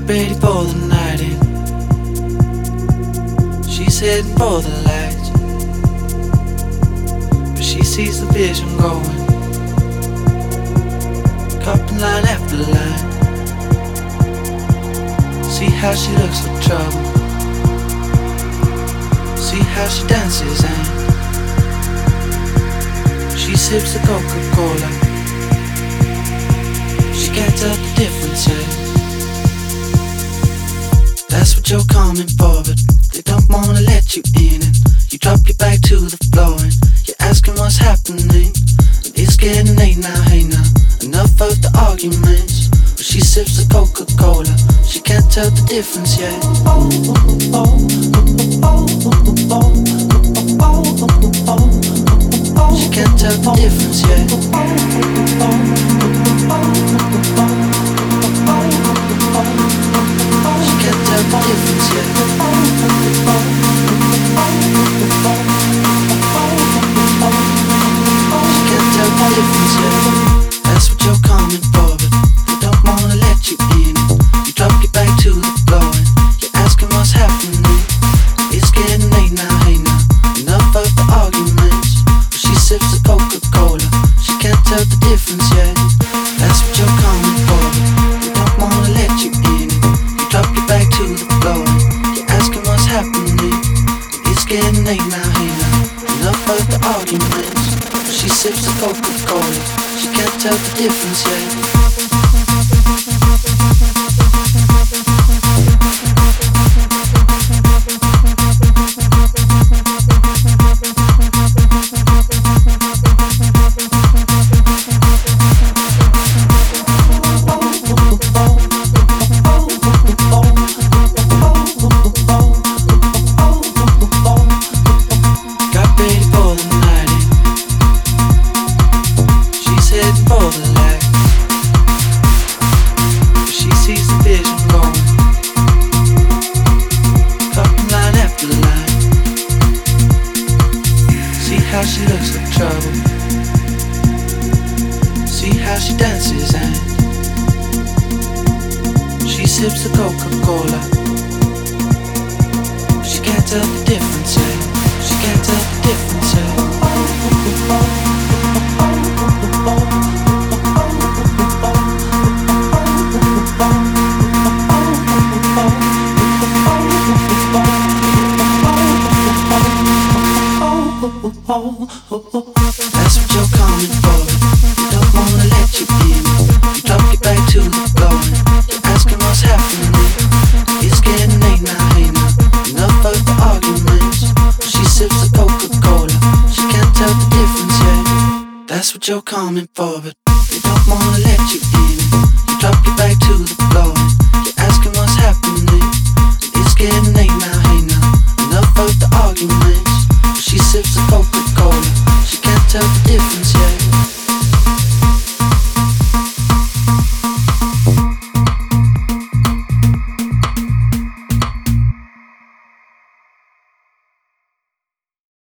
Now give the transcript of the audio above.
ready for the night in. She's heading for the lights, but she sees the vision going, cupping line after line. See how she looks like trouble, see how she dances and she sips the Coca-Cola. She can't tell the difference yet. That's what you're coming for, but they don't wanna let you in. And you drop your back to the floor and you're asking what's happening. And it's getting late now, hey now, enough of the arguments. But she sips the Coca-Cola, she can't tell the difference yet. She can't tell the difference yet. She can't tell the difference yet. She can't tell the difference yet. That's what you're coming for, but they don't wanna let you in. You drop your back to the floor and you're asking what's happening. It's getting late now, hey now, enough of the arguments. But she sips the Coca-Cola, she can't tell the difference yet. That's what you're coming for, but they don't wanna let you in. You drop your back to the floor and you're asking what's happening. It's getting late now, hey now, enough of the arguments. But she sips the Coca-Cola, she can't tell the difference yet. How she looks like trouble, see how she dances and she sips the Coca-Cola. She can't tell the difference yet. She can't tell the difference yet. That's what you're coming for, they don't wanna let you in. You drop your back to the floor and you're asking what's happening. It's getting late now, hey now, enough of the arguments. She sips the Coca-Cola, she can't tell the difference yet. That's what you're coming for, but they don't wanna let you in. You drop your back